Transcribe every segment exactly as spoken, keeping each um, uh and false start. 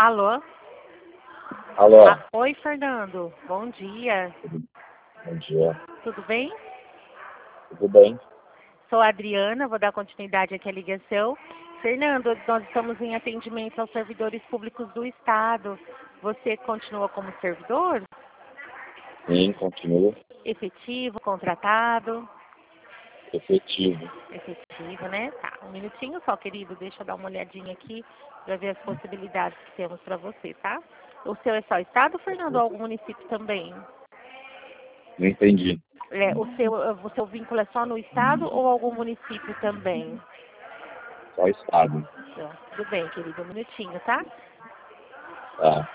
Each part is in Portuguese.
Alô? Alô, Ah, oi, Fernando. Bom dia. bom dia, Tudo bem? tudo bem? Sou a Adriana, vou dar continuidade aqui à ligação. Fernando, nós estamos em atendimento aos servidores públicos do Estado. Você continua como servidor? Sim, continua Efetivo, contratado? efetivo. Efetivo, né? Tá, um minutinho só, querido. Deixa eu dar uma olhadinha aqui para ver as possibilidades que temos para você, tá? O seu é só Estado, Fernando, ou algum município também? Não entendi. É, o, seu, o seu vínculo é só no Estado ou algum município também? Só estado. Então, tudo bem, querido. Um minutinho, tá? Tá.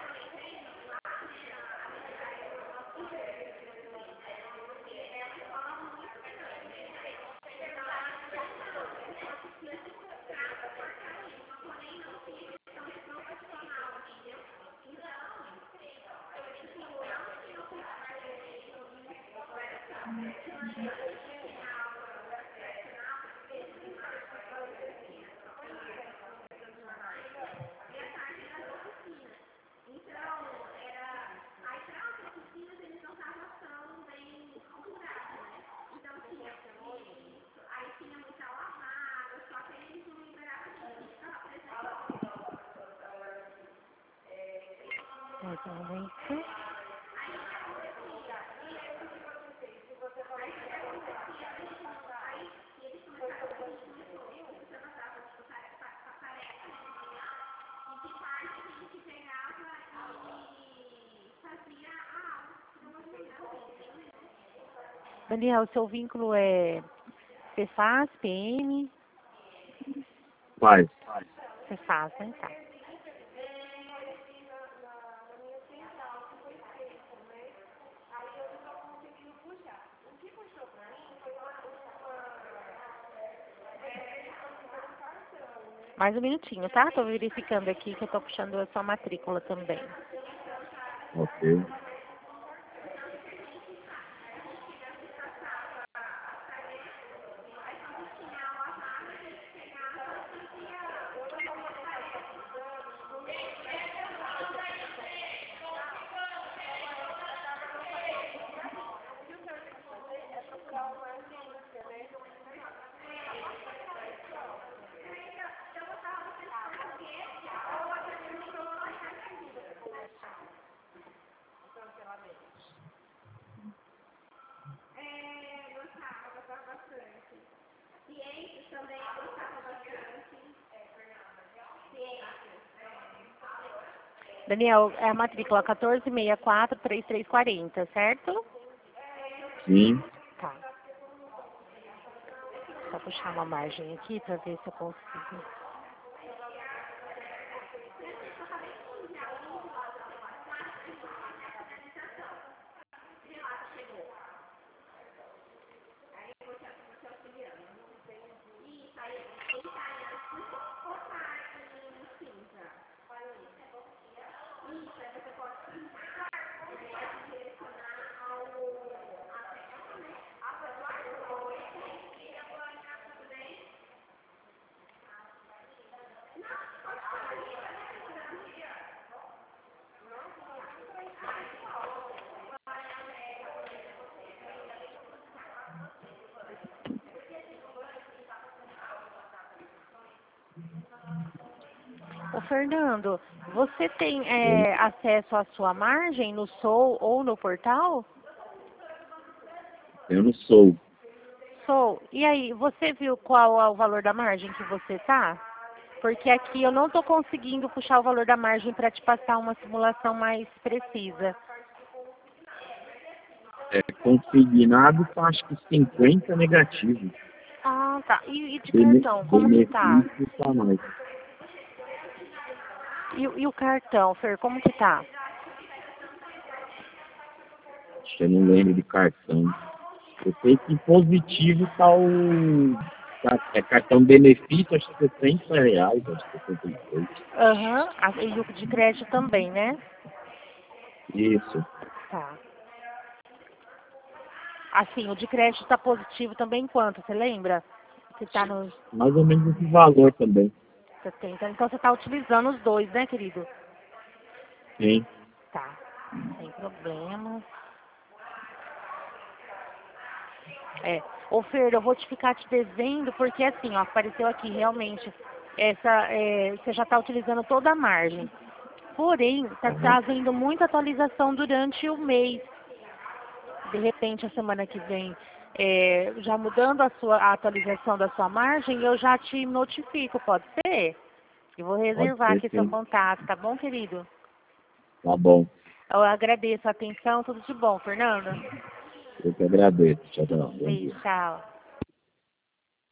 Mais um momento. Daniel, seu vínculo é Cefaz, P M? Faz. Cefaz, né? Tá. Mais um minutinho, tá? Tô verificando aqui que eu tô puxando a sua matrícula também. Ok. Daniel, é a matrícula quatorze sessenta e quatro, trinta e três quarenta, certo? Sim. Tá. Só puxar uma margem aqui pra ver se eu consigo. Ô, Fernando, você tem Sim. é, acesso à sua margem no Soul ou no portal? Eu não sou. Sou. E aí, você viu qual é o valor da margem que você tá? Porque aqui eu não tô conseguindo puxar o valor da margem para te passar uma simulação mais precisa. É consignado, tá, acho que cinquenta negativo. Ah, tá. E, e de Bene- cartão, como que tá? Benefício tá mais. E, e o cartão, Fer, como que tá? Acho que eu não lembro de cartão. Eu sei que positivo tá o. Tá, é cartão benefício, acho que sessenta reais, acho que sessenta e seis. Aham. Ah, e o de crédito também, né? Isso. Tá. Assim, o de crédito tá positivo também quanto, você lembra? Que tá nos Mais ou menos esse valor também. setenta. Então você tá utilizando os dois, né, querido? Sim. Tá, sem problemas. É. Ô Fer, eu vou te ficar te devendo, porque assim, ó, apareceu aqui realmente, essa, é, você já está utilizando toda a margem. Porém, está Uhum. havendo muita atualização durante o mês. De repente, a semana que vem, é, já mudando a, sua, a atualização da sua margem, eu já te notifico, pode ser? Eu vou Pode reservar ser, aqui seu sim. contato, tá bom, querido? Tá bom. Eu agradeço a atenção, tudo de bom, Fernanda. Eu que agradeço. Tchau, tchau. Bom dia. Beijo, tchau.